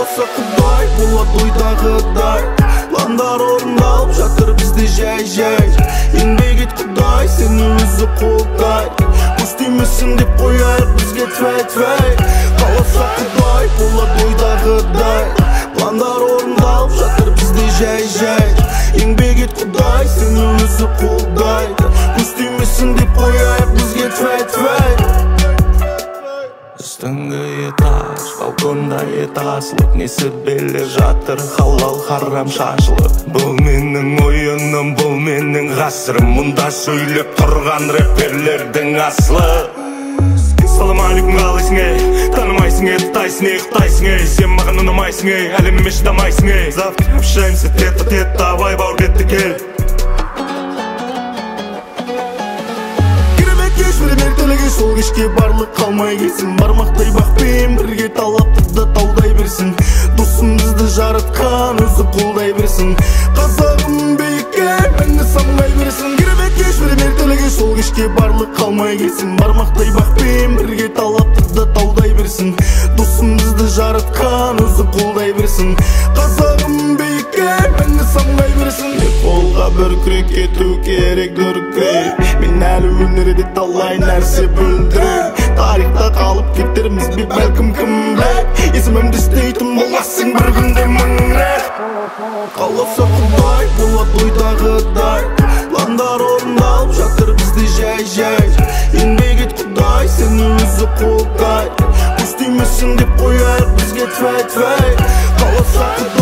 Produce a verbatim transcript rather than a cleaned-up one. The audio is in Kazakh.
Қаласа Құдай болады ойдағыдай, пландар орындалып жатыр бізде жай-жай. Еңбек ет Құдай сені өзі қолдай, көстеймісің деп қояйық бізге твай-твай. Қаласа Құдай болады ойдағыдай, пландар орындалып жатыр бізде жай-жай. Еңбек ет Құдай сені өзі қолдай, көстеймісің деп қояйық бізге твай-твай. Үстіңгі этаж, балконда етасылып, несі белі жатыр халал харам шашылып. Бұл менің ойыным, бұл менің ғасырым, мұнда сөйлеп тұрған рэперлердің асылы. Салам алейкум, қалайсың ей, танымайсың ей, тұтайсың ей, құтайсың ей, сен маған ұнамайсың ей, әлемме шыдамайсың ей. Завтра общаемся тет-а-тет, давай бауыр бетті кел. Сол кешке барлық қалмай кетсін, бармақтай бақпен бірге талаптыда таудай берсін. Досым бізді жаратқан өзі қолдай берсін, қазағым биікке мені самғай берсін. Керемет кеш бір ертеліге сол кешке барлық қалмай кетсін, бармақтай бақпен бірге талаптыда таудай берсін. Досым бізді жаратқан өзі қолдай берсін, қазағым биікке мені самғай берсін. Қолға бір күрек ету керек дүркірек, мен әлі өнерде талай нәрсе бүлдірем. Тарихта қалып кетерміз бе бәлкім кім білек, есімімді істейтін боласың бір күнде мың рет. Қаласа Құдай болады ойдағыдай, пландар орындалып жатыр бізде жай-жай. Еңбек ет Құдай сені өзі қолдай, көстеймісің деп қояйық бізге твай-твай. Қаласа Құдай